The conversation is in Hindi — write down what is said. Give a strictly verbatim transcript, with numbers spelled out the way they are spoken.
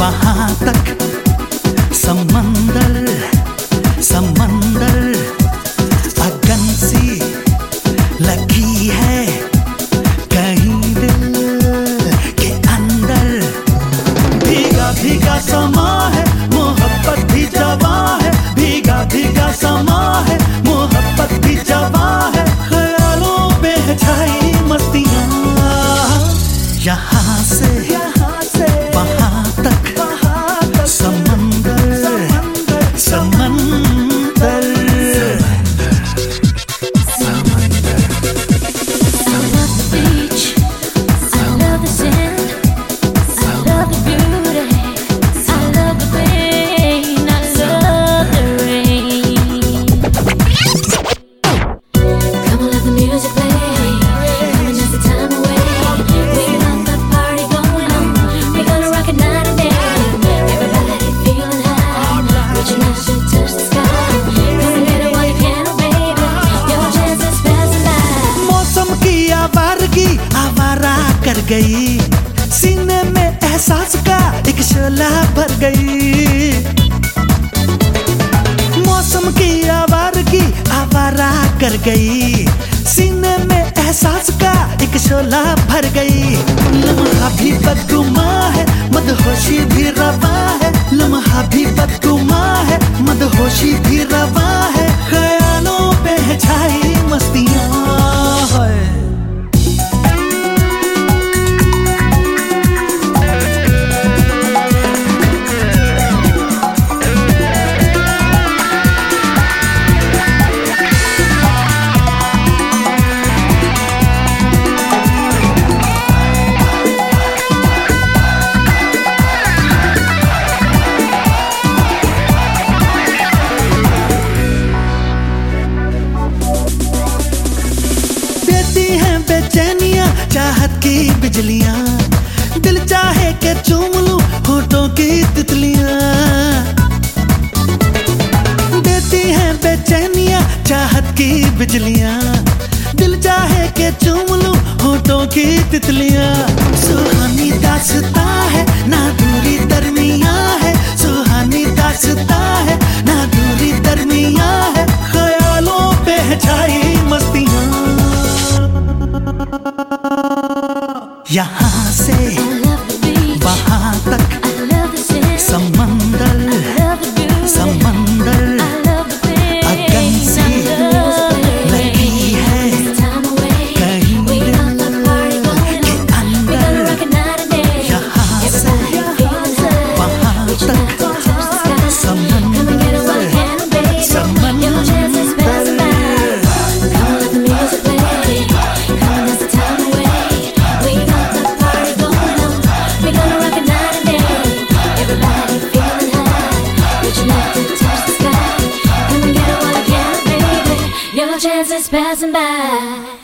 वहां तक समंदर समंदर अगन सी लगी है कहीं दिल के अंदर। भीगा भीगा समा है मोहब्बत भी जवा है, भीगा भीगा समा है मोहब्बत भी जवा है। ख्यालों पे है छाई मस्तियाँ, यहाँ से यहाँ से वहाँ तक समंदर समंदर आवारा कर गई, सीने में एहसास का एक शोला भर गई। मौसम की आवारगी आवारा कर गई, सीने में एहसास का एक शोला भर गई। लम्हा भी बदगुमा है मदहोशी भी रवा है, लम्हा भी बदगुमा है मदहोशी भी रवा है। ख्यालों पे है छाई मस्तियाँ है। बेचैनियां चाहत की बिजलियां, दिल चाहे के चूम लूं होठों की तितलियां। देती हैं बेचैनियां चाहत की बिजलियां, दिल चाहे के चूम लूं होठों की तितलियां। सुहानी दास्तां है ना दूरी दरमियां है, सुहानी दास्तां है ना दूरी दरमियां है। ख्यालों पे है छाई मस्तियां, यहाँ से वहाँ तक समंदर समंदर अगन सी लगी है कहीं दिल के अंदर। यहाँ से वहाँ तक समंदर समंदर। Your chances passing by.